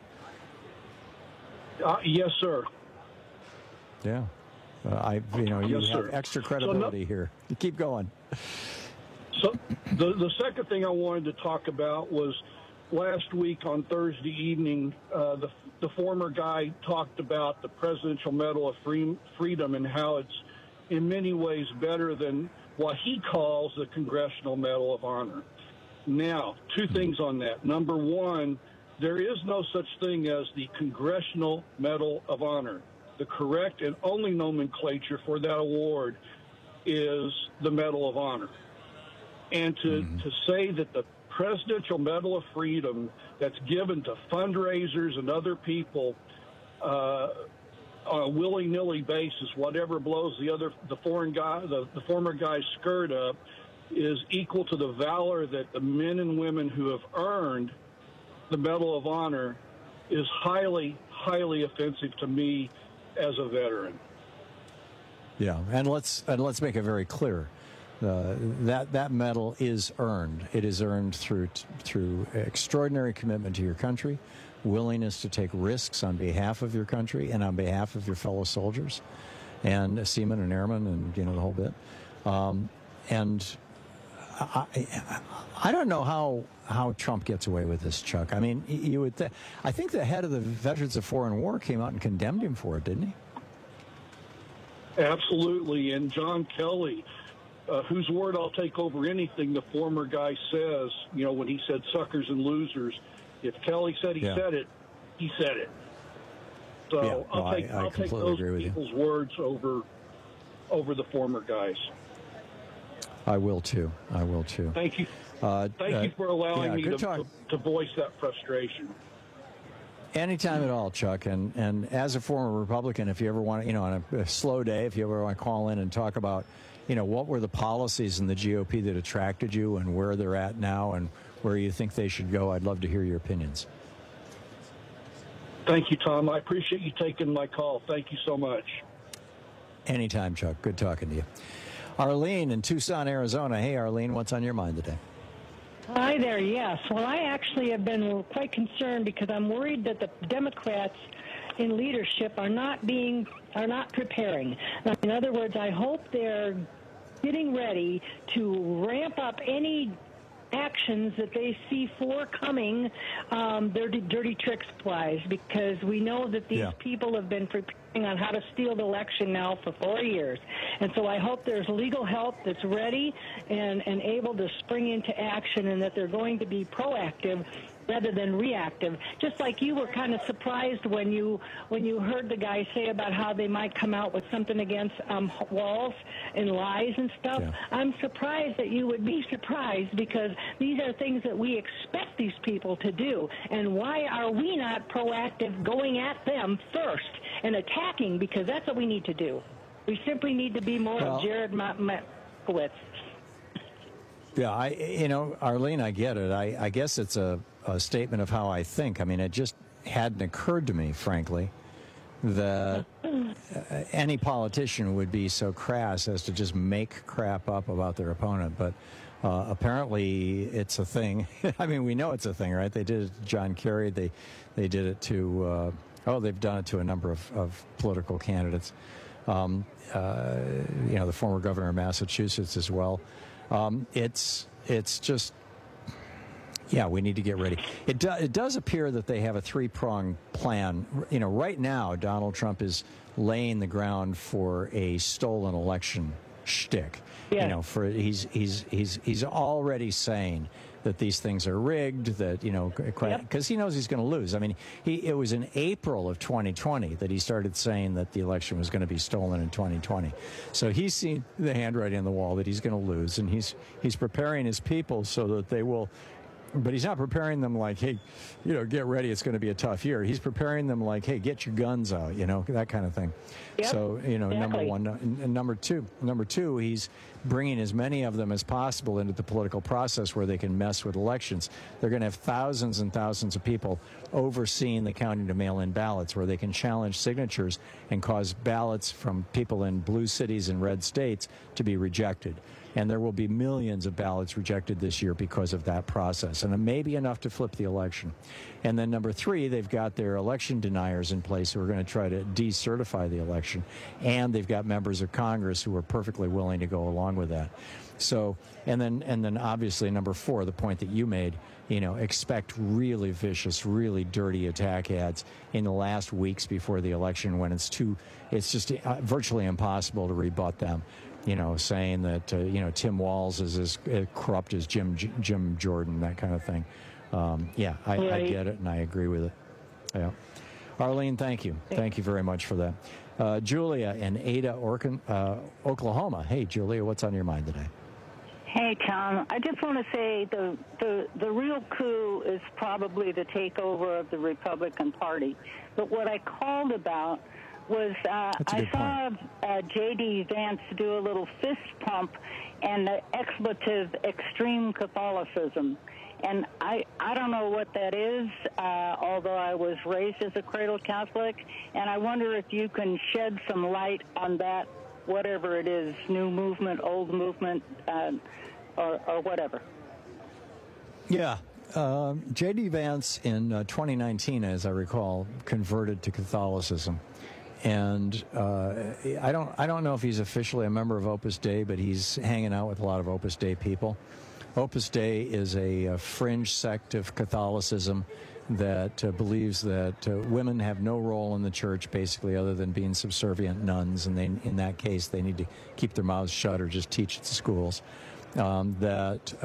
Yes, sir. Yeah. You have extra credibility here. You keep going. So the second thing I wanted to talk about was last week on Thursday evening, the former guy talked about the Presidential Medal of Freedom and how it's in many ways better than what he calls the Congressional Medal of Honor. Now, two things on that. Number one, there is no such thing as the Congressional Medal of Honor. The correct and only nomenclature for that award is the Medal of Honor. And to say that the Presidential Medal of Freedom that's given to fundraisers and other people on a willy-nilly basis, whatever blows the former guy's skirt up, is equal to the valor that the men and women who have earned the Medal of Honor is highly, highly offensive to me as a veteran. Yeah, and let's make it very clear. That medal is earned. It is earned through extraordinary commitment to your country, willingness to take risks on behalf of your country and on behalf of your fellow soldiers, and seamen and airmen, and the whole bit. And I don't know how Trump gets away with this, Chuck. I mean, you would. I think the head of the Veterans of Foreign War came out and condemned him for it, didn't he? Absolutely, and John Kelly. Whose word I'll take over anything the former guy says, when he said suckers and losers. If Kelly said he said it, he said it. So I'll take those people's words over the former guys. I will too. Thank you. Thank you for allowing me to voice that frustration. Anytime at all, Chuck. And as a former Republican, if you ever want to, on a slow day, if you ever want to call in and talk about, what were the policies in the GOP that attracted you and where they're at now and where you think they should go, I'd love to hear your opinions. Thank you, Tom. I appreciate you taking my call. Thank you so much. Anytime, Chuck. Good talking to you. Arlene in Tucson, Arizona. Hey, Arlene, what's on your mind today? Hi there, yes. Well, I actually have been quite concerned because I'm worried that the Democrats in leadership are not preparing. In other words, I hope they're getting ready to ramp up any actions that they see forthcoming, their dirty tricks wise, because we know that these people have been preparing on how to steal the election now for 4 years. And so I hope there's legal help that's ready and able to spring into action, and that they're going to be proactive rather than reactive. Just like you were kind of surprised when you heard the guy say about how they might come out with something against walls and lies and stuff. Yeah. I'm surprised that you would be surprised, because these are things that we expect these people to do. And why are we not proactive going at them first and attacking? Because that's what we need to do. We simply need to be more of Jared Markowitz. Yeah, Arlene, I get it. I guess it's a statement of how I think. I mean, it just hadn't occurred to me, frankly, that any politician would be so crass as to just make crap up about their opponent. But apparently it's a thing. I mean, we know it's a thing, right? They did it to John Kerry. They did it to, they've done it to a number of political candidates. The former governor of Massachusetts as well. It's just, we need to get ready. It does appear that they have a three-pronged plan. Right now, Donald Trump is laying the ground for a stolen election shtick. Yeah. He's already saying that these things are rigged, that, because he knows he's going to lose. I mean, it was in April of 2020 that he started saying that the election was going to be stolen in 2020. So he's seen the handwriting on the wall that he's going to lose, and he's preparing his people so that they will. But he's not preparing them like, hey, get ready, it's going to be a tough year. He's preparing them like, hey, get your guns out, that kind of thing. Yep, so, exactly. Number one. And number two, he's bringing as many of them as possible into the political process where they can mess with elections. They're going to have thousands and thousands of people overseeing the counting of mail-in ballots, where they can challenge signatures and cause ballots from people in blue cities and red states to be rejected. And there will be millions of ballots rejected this year because of that process. And it may be enough to flip the election. And then number three, they've got their election deniers in place who are going to try to decertify the election. And they've got members of Congress who are perfectly willing to go along with that. So, and then obviously number four, the point that you made, expect really vicious, really dirty attack ads in the last weeks before the election, when it's just virtually impossible to rebut them. Saying that, Tim Walz is as corrupt as Jim Jordan, that kind of thing. I get it, and I agree with it. Yeah. Arlene, thank you. Thank you very much for that. Julia in Ada, Oklahoma. Hey, Julia, what's on your mind today? Hey, Tom. I just want to say the real coup is probably the takeover of the Republican Party. But what I called about was I saw J.D. Vance do a little fist pump and the expletive extreme Catholicism. And I don't know what that is, although I was raised as a cradle Catholic, and I wonder if you can shed some light on that, whatever it is, new movement, old movement, or whatever. Yeah. J.D. Vance in 2019, as I recall, converted to Catholicism. And I don't know if he's officially a member of Opus Dei, but he's hanging out with a lot of Opus Dei people. Opus Dei is a fringe sect of Catholicism that believes that women have no role in the church, basically, other than being subservient nuns, and in that case, they need to keep their mouths shut or just teach at the schools. That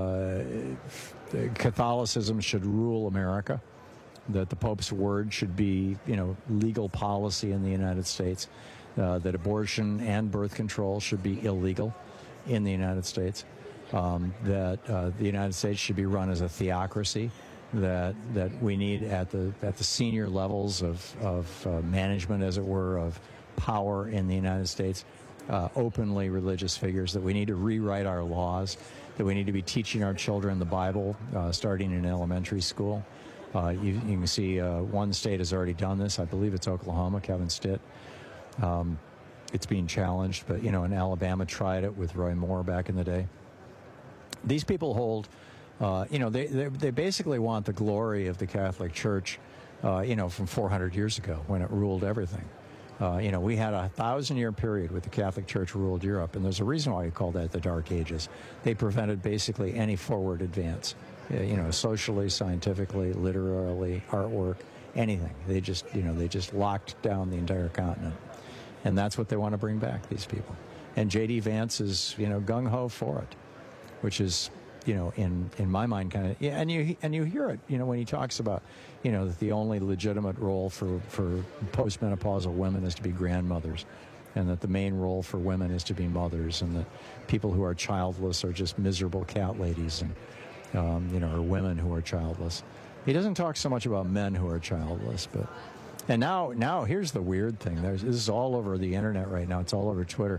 Catholicism should rule America. That the Pope's word should be, legal policy in the United States, that abortion and birth control should be illegal in the United States, that the United States should be run as a theocracy, that we need at the senior levels of management, as it were, of power in the United States, openly religious figures, that we need to rewrite our laws, that we need to be teaching our children the Bible starting in elementary school. You can see one state has already done this. I believe it's Oklahoma, Kevin Stitt. it's being challenged. But, and Alabama tried it with Roy Moore back in the day. These people hold, they basically want the glory of the Catholic Church, from 400 years ago when it ruled everything. We had a 1,000-year period with the Catholic Church ruled Europe, and there's a reason why we call that the Dark Ages. They prevented basically any forward advance, socially, scientifically, literarily, artwork, anything. They just locked down the entire continent, and that's what they want to bring back, these people. And J.D. Vance is, gung-ho for it, which is, in my mind, kind of, and you hear it, when he talks about, that the only legitimate role for postmenopausal women is to be grandmothers, and that the main role for women is to be mothers, and that people who are childless are just miserable cat ladies, and or women who are childless. He doesn't talk so much about men who are childless, but. And now here's the weird thing. This is all over the internet right now. It's all over Twitter.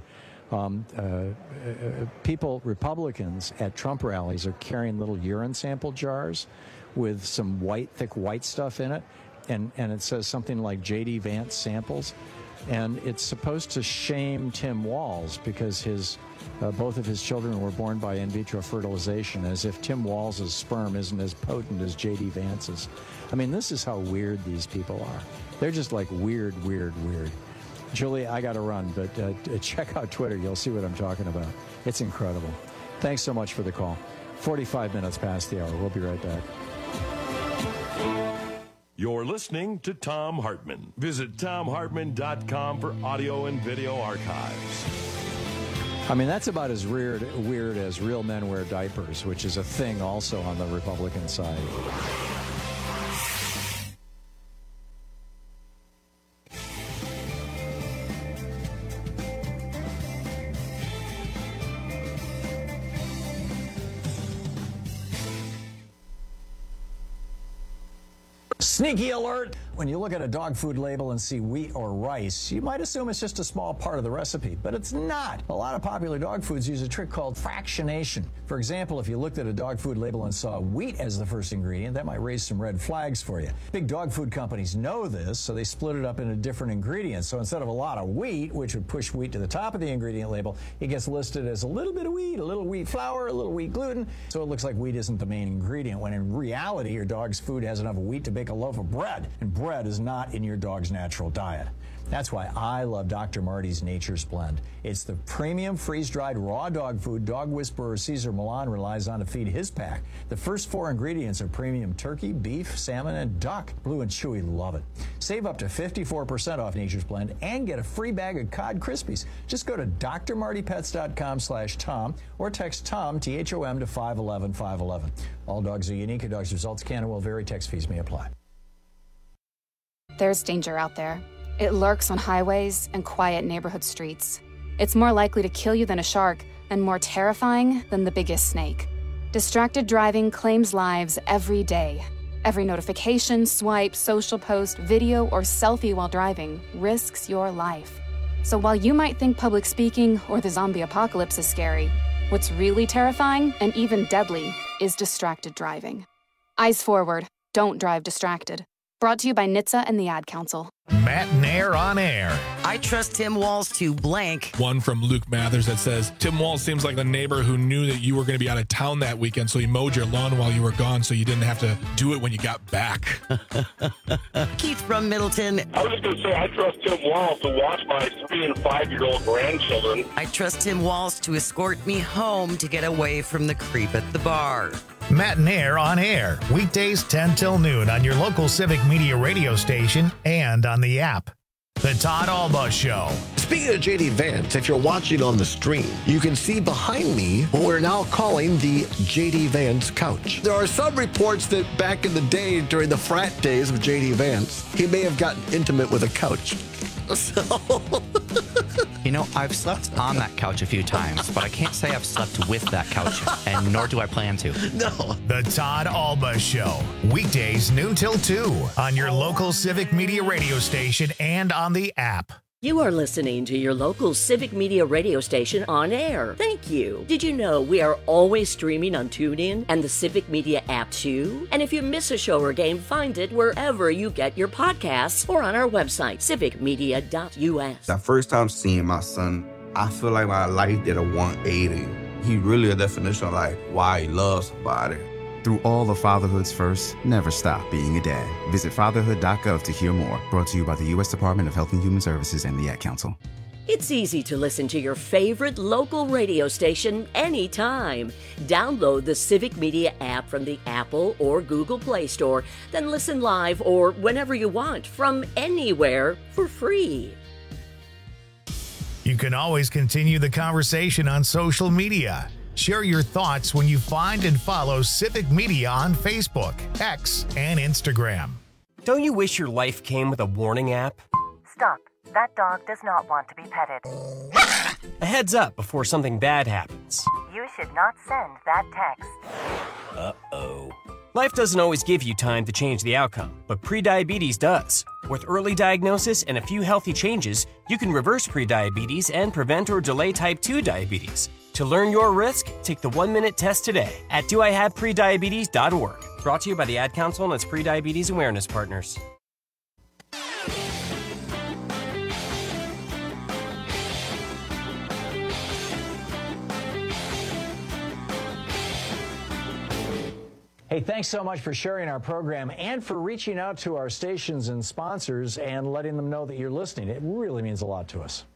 Republicans at Trump rallies are carrying little urine sample jars with some thick white stuff in it, and it says something like J.D. Vance samples, and it's supposed to shame Tim Walz because both of his children were born by in vitro fertilization, as if Tim Walz's sperm isn't as potent as J.D. Vance's. I mean, this is how weird these people are. They're just like weird. Julie, I got to run, but check out Twitter. You'll see what I'm talking about. It's incredible. Thanks so much for the call. 45 minutes past the hour. We'll be right back. You're listening to Thom Hartmann. Visit ThomHartmann.com for audio and video archives. I mean, that's about as weird as real men wear diapers, which is a thing also on the Republican side. Sneaky alert! When you look at a dog food label and see wheat or rice, you might assume it's just a small part of the recipe, but it's not. A lot of popular dog foods use a trick called fractionation. For example, if you looked at a dog food label and saw wheat as the first ingredient, that might raise some red flags for you. Big dog food companies know this, so they split it up into different ingredients. So instead of a lot of wheat, which would push wheat to the top of the ingredient label, it gets listed as a little bit of wheat, a little wheat flour, a little wheat gluten, so it looks like wheat isn't the main ingredient, when in reality, your dog's food has enough wheat to bake a loaf of bread, and bread is not in your dog's natural diet. That's why I love Dr. Marty's Nature's Blend. It's the premium freeze-dried raw dog food dog whisperer Cesar Millan relies on to feed his pack. The first 4 ingredients are premium turkey, beef, salmon, and duck. Blue and Chewy love it. Save up to 54% off Nature's Blend and get a free bag of Cod Krispies. Just go to drmartypets.com/Tom or text Tom, T-H-O-M, to 511-511. All dogs are unique. A dog's results can and will vary. Text fees may apply. There's danger out there. It lurks on highways and quiet neighborhood streets. It's more likely to kill you than a shark and more terrifying than the biggest snake. Distracted driving claims lives every day. Every notification, swipe, social post, video, or selfie while driving risks your life. So while you might think public speaking or the zombie apocalypse is scary, what's really terrifying and even deadly is distracted driving. Eyes forward. Don't drive distracted. Brought to you by NHTSA and the Ad Council. Matt Nair on air. I trust Tim Walz to blank. One from Luke Mathers that says, Tim Walz seems like the neighbor who knew that you were going to be out of town that weekend, so he mowed your lawn while you were gone so you didn't have to do it when you got back. Keith from Middleton. I was just going to say, I trust Tim Walz to watch my 3- and 5-year-old grandchildren. I trust Tim Walz to escort me home to get away from the creep at the bar. Matt Nair on air, weekdays 10 till noon on your local Civic Media radio station and on the app. The Todd Alba Show. Speaking of J.D. Vance, if you're watching on the stream, you can see behind me what we're now calling the J.D. Vance couch. There are some reports that back in the day, during the frat days of J.D. Vance, he may have gotten intimate with a couch. So... You know, I've slept on that couch a few times, but I can't say I've slept with that couch, and nor do I plan to. No. The Todd Alba Show. Weekdays noon till 2 on your local Civic Media radio station and on the app. You are listening to your local Civic Media radio station on air. Thank you. Did you know we are always streaming on TuneIn and the Civic Media app too? And if you miss a show or game, find it wherever you get your podcasts or on our website, civicmedia.us. That first time seeing my son, I feel like my life did a 180. He really a definition of like why he loves somebody. Through all of fatherhood's first, never stop being a dad. Visit fatherhood.gov to hear more. Brought to you by the U.S. Department of Health and Human Services and the Ad Council. It's easy to listen to your favorite local radio station anytime. Download the Civic Media app from the Apple or Google Play Store, then listen live or whenever you want from anywhere for free. You can always continue the conversation on social media. Share your thoughts when you find and follow Civic Media on Facebook, X, and Instagram. Don't you wish your life came with a warning app? Stop. That dog does not want to be petted. A heads up before something bad happens. You should not send that text. Uh-oh. Life doesn't always give you time to change the outcome, but prediabetes does. With early diagnosis and a few healthy changes, you can reverse prediabetes and prevent or delay type 2 diabetes. To learn your risk, take the 1-minute test today at doihaveprediabetes.org. Brought to you by the Ad Council and its prediabetes awareness partners. Hey, thanks so much for sharing our program and for reaching out to our stations and sponsors and letting them know that you're listening. It really means a lot to us.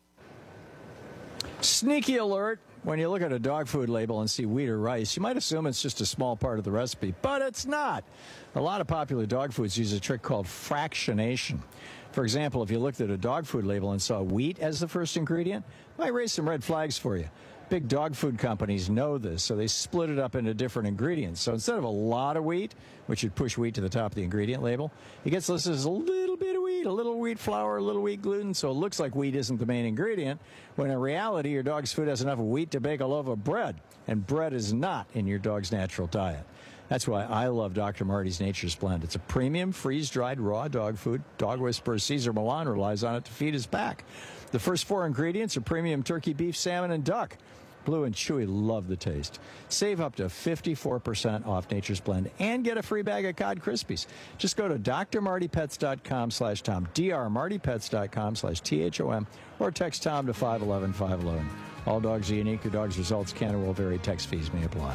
Sneaky alert. When you look at a dog food label and see wheat or rice, you might assume it's just a small part of the recipe, but it's not. A lot of popular dog foods use a trick called fractionation. For example, if you looked at a dog food label and saw wheat as the first ingredient, it might raise some red flags for you. Big dog food companies know this, so they split it up into different ingredients. So instead of a lot of wheat, which would push wheat to the top of the ingredient label, it gets listed as a little bit of wheat, a little wheat flour, a little wheat gluten, so it looks like wheat isn't the main ingredient, when in reality your dog's food has enough wheat to bake a loaf of bread, and bread is not in your dog's natural diet. That's why I love Dr. Marty's Nature's Blend. It's a premium, freeze-dried, raw dog food. Dog whisperer Cesar Millan relies on it to feed his pack. The first 4 ingredients are premium turkey, beef, salmon, and duck. Blue and Chewy love the taste. Save up to 54% off Nature's Blend and get a free bag of Cod Krispies. Just go to drmartypets.com/Tom, drmartypets.com/THOM, or text Tom to 511-511. All dogs are unique. Your dog's results can or will vary. Text fees may apply.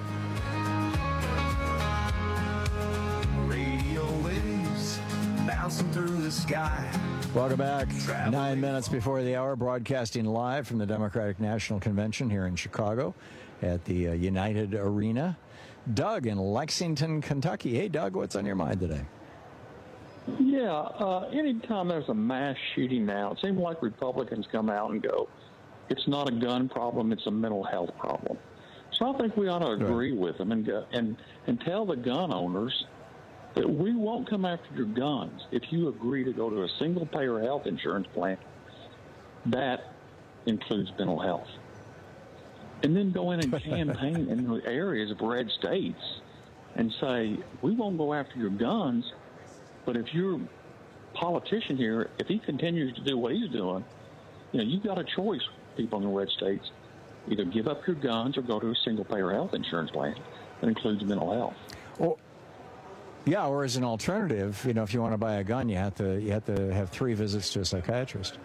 Radio waves bouncing through the sky. Welcome back. 9 minutes before the hour, broadcasting live from the Democratic National Convention here in Chicago at the United Arena. Doug in Lexington, Kentucky. Hey, Doug, what's on your mind today? Yeah, anytime there's a mass shooting now, it seems like Republicans come out and go, it's not a gun problem, it's a mental health problem. So I think we ought to agree with them and go, and tell the gun owners that we won't come after your guns if you agree to go to a single-payer health insurance plan that includes mental health. And then go in and campaign in the areas of red states and say, we won't go after your guns, but if your politician here, if he continues to do what he's doing, you know, you've got a choice, people in the red states. Either give up your guns or go to a single-payer health insurance plan that includes mental health. Well, yeah, or as an alternative, you know, if you want to buy a gun, you have to have 3 visits to a psychiatrist.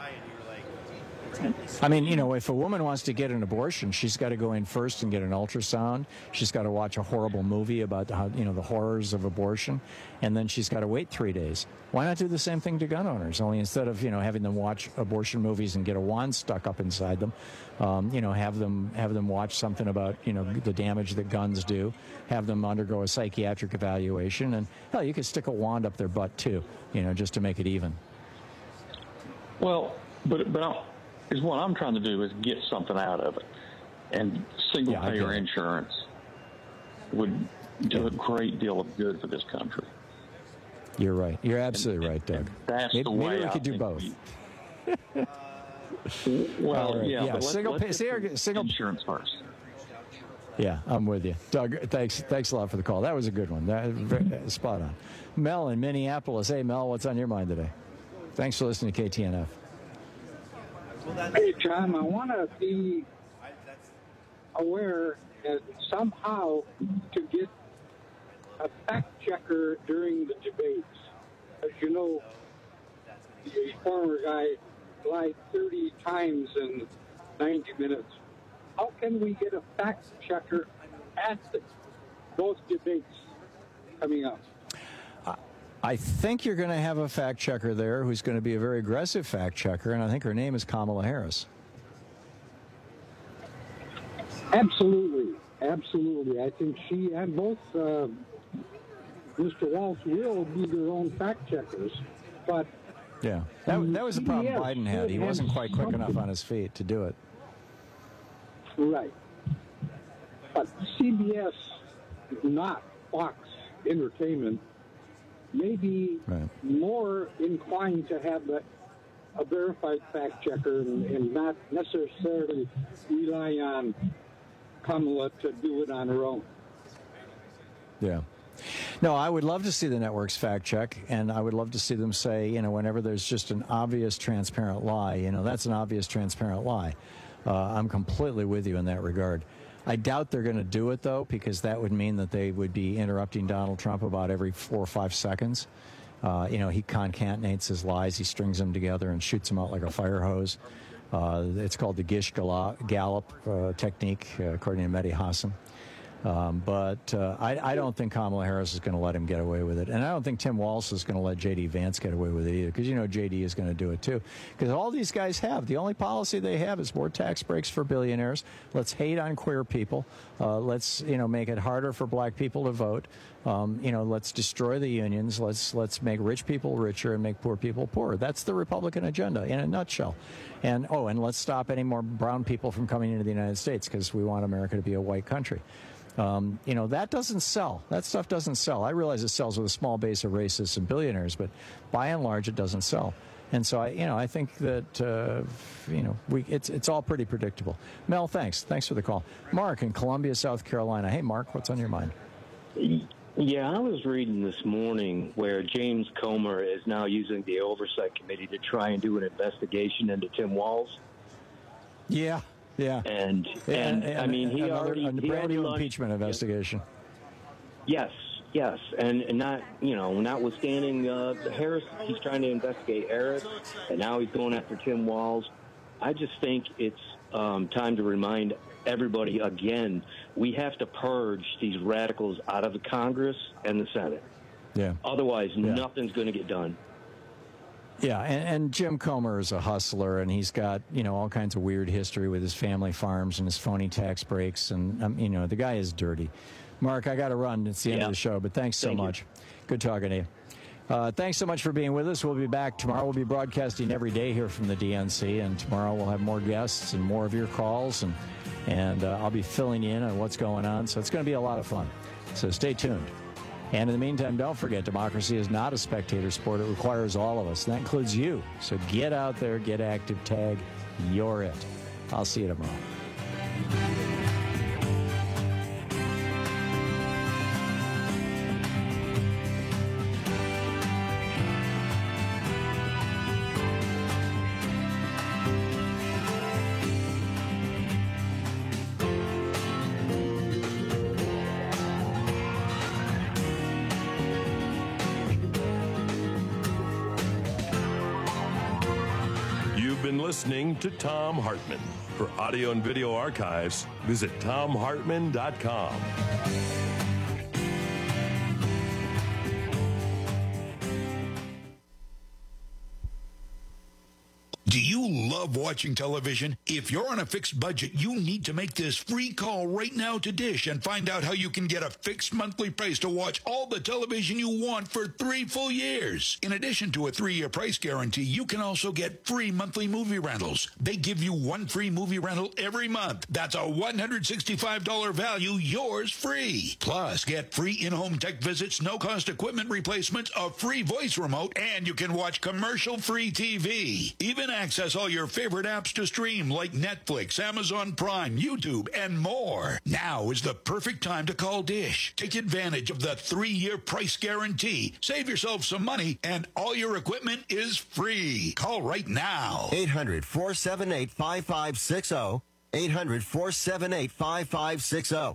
I mean, you know, if a woman wants to get an abortion, she's got to go in first and get an ultrasound. She's got to watch a horrible movie about how, you know, the horrors of abortion, and then she's got to wait 3 days. Why not do the same thing to gun owners? Only instead of, you know, having them watch abortion movies and get a wand stuck up inside them, you know, have them watch something about, you know, the damage that guns do. Have them undergo a psychiatric evaluation, and hell, you could stick a wand up their butt too, you know, just to make it even. Well, but is what I'm trying to do is get something out of it, and single-payer insurance would do a great deal of good for this country. You're right. You're absolutely right, Doug. That's maybe the way we I could do both. Well, right. yeah, but single insurance first. Yeah, I'm with you, Doug. Thanks a lot for the call. That was a good one. That was spot on. Mel in Minneapolis. Hey, Mel, what's on your mind today? Thanks for listening to KTNF. Hey, Tom, I want to be aware that somehow to get a fact checker during the debates. As you know, the former guy lied 30 times in 90 minutes. How can we get a fact checker at those debates coming up? I think you're going to have a fact checker there who's going to be a very aggressive fact checker, and I think her name is Kamala Harris. Absolutely. I think she and both Mr. Walsh will be their own fact checkers, but yeah, that was the problem Biden had. He wasn't quite quick enough on his feet to do it. Right. But CBS, not Fox Entertainment, may be more inclined to have a verified fact checker and not necessarily rely on Kamala to do it on her own. Yeah. No, I would love to see the networks fact check, and I would love to see them say, whenever there's just an obvious, transparent lie, that's an obvious, transparent lie. I'm completely with you in that regard. I doubt they're going to do it, though, because that would mean that they would be interrupting Donald Trump about every 4 or 5 seconds. He concatenates his lies, he strings them together and shoots them out like a fire hose. It's called the Gish Gallop technique, according to Mehdi Hasan. But I don't think Kamala Harris is going to let him get away with it. And I don't think Tim Walz is going to let J.D. Vance get away with it either, because J.D. is going to do it too. Because all these guys have, the only policy they have is more tax breaks for billionaires. Let's hate on queer people. Let's, make it harder for black people to vote. Let's destroy the unions. Let's make rich people richer and make poor people poorer. That's the Republican agenda in a nutshell. And let's stop any more brown people from coming into the United States, because we want America to be a white country. That doesn't sell. That stuff doesn't sell. I realize it sells with a small base of racists and billionaires, but by and large, it doesn't sell. And so I think that, it's all pretty predictable. Mel, thanks. Thanks for the call. Mark in Columbia, South Carolina. Hey, Mark, what's on your mind? Yeah, I was reading this morning where James Comer is now using the Oversight Committee to try and do an investigation into Tim Walz. Yeah. And I mean, he already launched impeachment investigation. Yes, and notwithstanding Harris, he's trying to investigate Harris, and now he's going after Tim Walz. I just think it's time to remind everybody again, we have to purge these radicals out of the Congress and the Senate. Yeah. Otherwise, nothing's going to get done. Yeah, and Jim Comer is a hustler, and he's got, all kinds of weird history with his family farms and his phony tax breaks, and, the guy is dirty. Mark, I got to run. It's the end of the show, but thanks so much. Good talking to you. Thanks so much for being with us. We'll be back tomorrow. We'll be broadcasting every day here from the DNC, and tomorrow we'll have more guests and more of your calls, and I'll be filling you in on what's going on, so it's going to be a lot of fun. So stay tuned. And in the meantime, don't forget, democracy is not a spectator sport. It requires all of us, and that includes you. So get out there, get active, tag, you're it. I'll see you tomorrow. Listening to Thom Hartmann. For audio and video archives, visit ThomHartmann.com. Do you love watching television? If you're on a fixed budget, you need to make this free call right now to Dish and find out how you can get a fixed monthly price to watch all the television you want for 3 full years. In addition to a 3-year price guarantee, you can also get free monthly movie rentals. They give you 1 free movie rental every month. That's a $165 value, yours free. Plus, get free in-home tech visits, no-cost equipment replacements, a free voice remote, and you can watch commercial-free TV. Even access all your favorite apps to stream like Netflix, Amazon Prime, YouTube, and more. Now is the perfect time to call Dish. Take advantage of the 3-year price guarantee. Save yourself some money, and all your equipment is free. Call right now. 800-478-5560. 800-478-5560.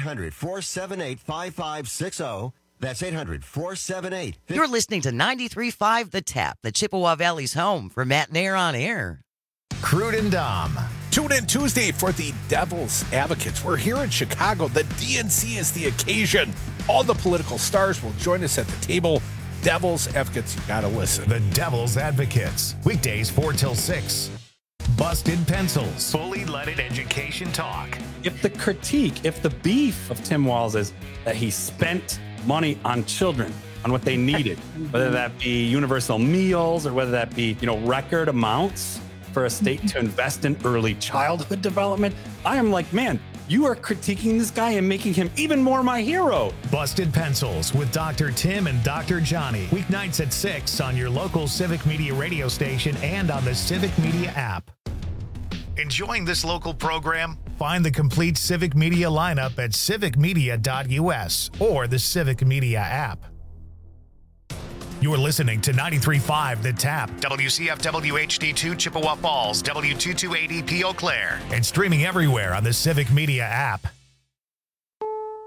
800-478-5560. That's 800-478. You're listening to 93.5 The Tap, the Chippewa Valley's home for Matt and Air on Air. Crude and Dom. Tune in Tuesday for the Devil's Advocates. We're here in Chicago. The DNC is the occasion. All the political stars will join us at the table. Devil's Advocates, you gotta listen. The Devil's Advocates. Weekdays 4 till 6. Busted Pencils. Fully leaded education talk. If the beef of Tim Walz is that he spent money on children, on what they needed, whether that be universal meals or whether that be, record amounts for a state to invest in early childhood development, I am like, man, you are critiquing this guy and making him even more my hero. Busted Pencils with Dr. Tim and Dr. Johnny. Weeknights at 6 on your local Civic Media radio station and on the Civic Media app. Enjoying this local program? Find the complete Civic Media lineup at civicmedia.us or the Civic Media app. You're listening to 93.5 The Tap, WCFW HD2 Chippewa Falls, W228EP Eau Claire, and streaming everywhere on the Civic Media app.